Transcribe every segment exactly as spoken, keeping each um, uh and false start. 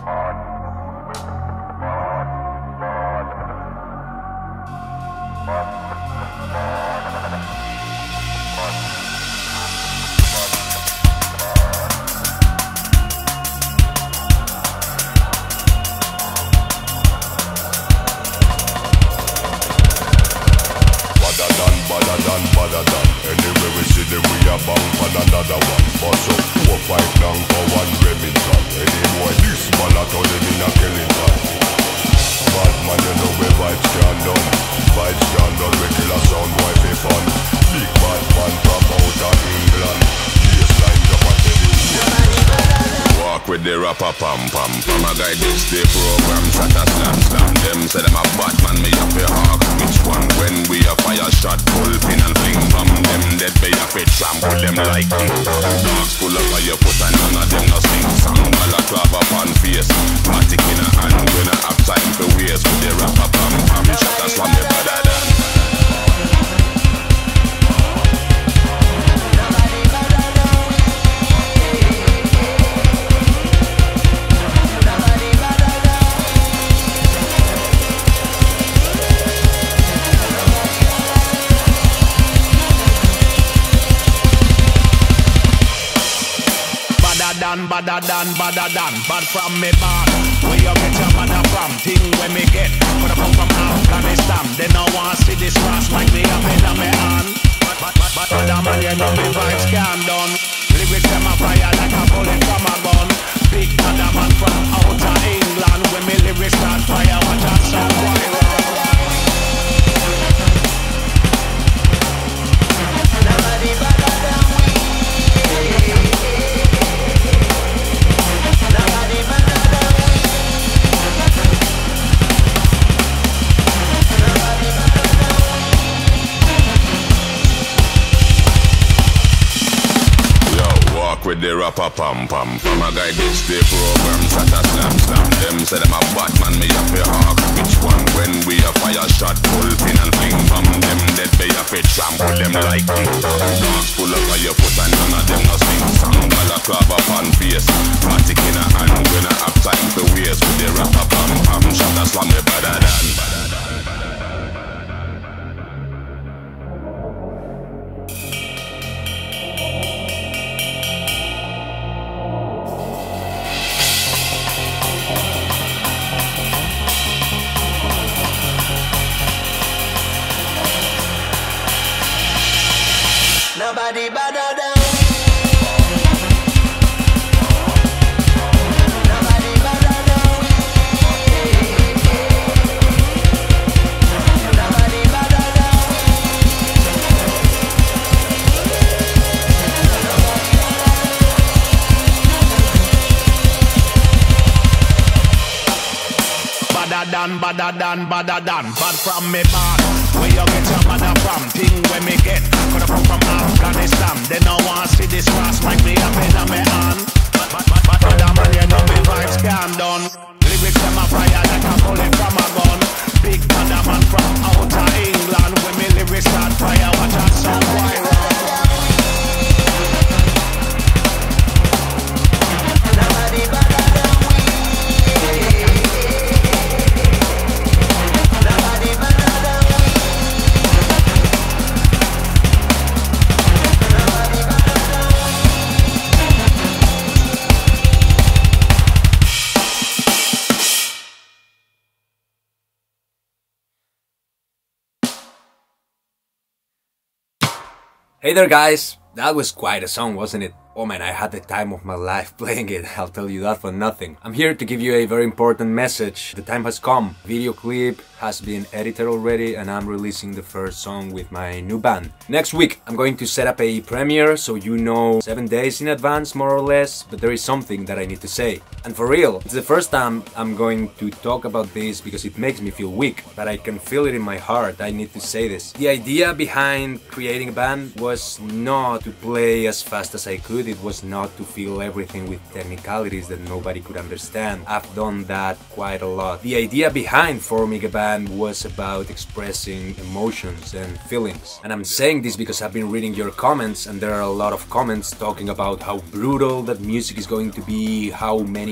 Pam pam, from a guy this the program shot a slam slam. Them say them a Batman, me a fi hawk. Which one when we a fire shot, pull pin and fling from them dead be a fit trample them like me. Dogs full of fire put and none of them no sing song. All a clap up on face, matic in a hand. When I have time for waste with the rapper pam pam shot a slam me better than. Badder than, badder than, bad from me bad. Where you get your mother from? Thing when me get, but I come from Afghanistan. They no want see this cross like me up in me hand. But but but but other man, you know me vibes can done. Lyrics them a fire like a bullet from a gun. Big other man from outer England. When me lyrics start fire, watch out so viral. Nobody better than we. With the rapper pam pam, from a guy this the program shot a slam slam. Them say them a Batman, me a fi hawk. Which one when we a fire shot, pull pin and fling from them dead be a fit trample them like me. Dogs full of fire put and none of them no sing song. All a clap up on face, matic in a hand. When I have time to waste with the rapper pam pam shot a slam me better than. Nobody better than Nobody better than Nobody better than Badder than, badder than, badder than, bad from me bad. Where you get your mother from? Thing when me get, coulda come from Afghanistan. They no want see this cross like me up in me hand. But but but but other man, you know me vibes can done. Lyrics them a fire like a bullet from a gun. Big other man from outer England. When me lyrics start fire, watch out so viral. Nobody better than we. Nobody better than we. Hey there guys, that was quite a song, wasn't it? Oh man, I had the time of my life playing it, I'll tell you that for nothing. I'm here to give you a very important message. The time has come. Video clip has been edited already and I'm releasing the first song with my new band. Next week I'm going to set up a premiere so you know seven days in advance more or less, but there is something that I need to say. And for real, it's the first time I'm going to talk about this because it makes me feel weak, but I can feel it in my heart, I need to say this. The idea behind creating a band was not to play as fast as I could. It was not to fill everything with technicalities that nobody could understand. I've done that quite a lot. The idea behind forming a band was about expressing emotions and feelings. And I'm saying this because I've been reading your comments and there are a lot of comments talking about how brutal that music is going to be, how many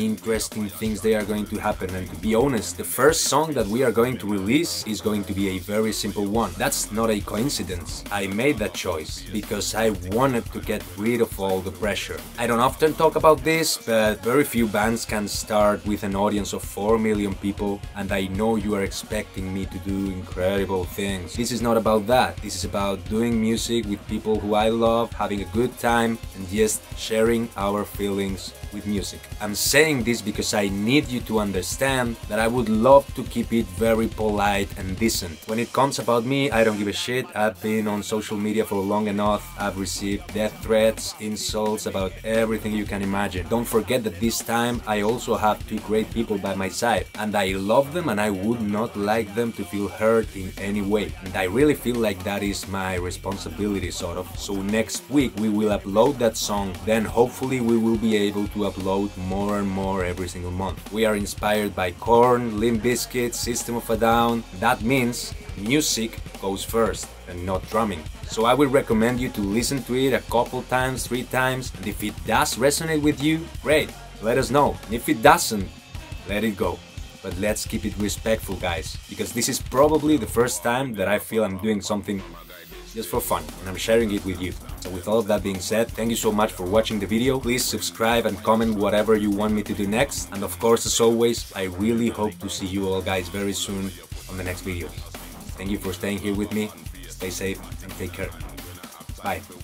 many interesting things they are going to happen. And to be honest, the first song that we are going to release is going to be a very simple one. That's not a coincidence. I made that choice because I wanted to get rid of all the pressure. I don't often talk about this, but very few bands can start with an audience of four million people, and I know you are expecting me to do incredible things. This is not about that. This is about doing music with people who I love, having a good time, and just sharing our feelings with music. I'm saying this because I need you to understand that I would love to keep it very polite and decent. When it comes about me, I don't give a shit. I've been on social media for long enough. I've received death threats, insults, about everything you can imagine. Don't forget that this time I also have two great people by my side, and I love them and I would not like them to feel hurt in any way. And I really feel like that is my responsibility, sort of. So next week we will upload that song, then hopefully we will be able to upload more and more every single month. We are inspired by Korn, Limp Bizkit, System of a Down. That means music goes first and not drumming. So I would recommend you to listen to it a couple times, three times, and if it does resonate with you, great, let us know. And if it doesn't, let it go. But let's keep it respectful, guys, because this is probably the first time that I feel I'm doing something just for fun, and I'm sharing it with you. So with all of that being said, thank you so much for watching the video. Please subscribe and comment whatever you want me to do next. And of course, as always, I really hope to see you all guys very soon on the next video. Thank you for staying here with me. Stay safe and take care. Bye.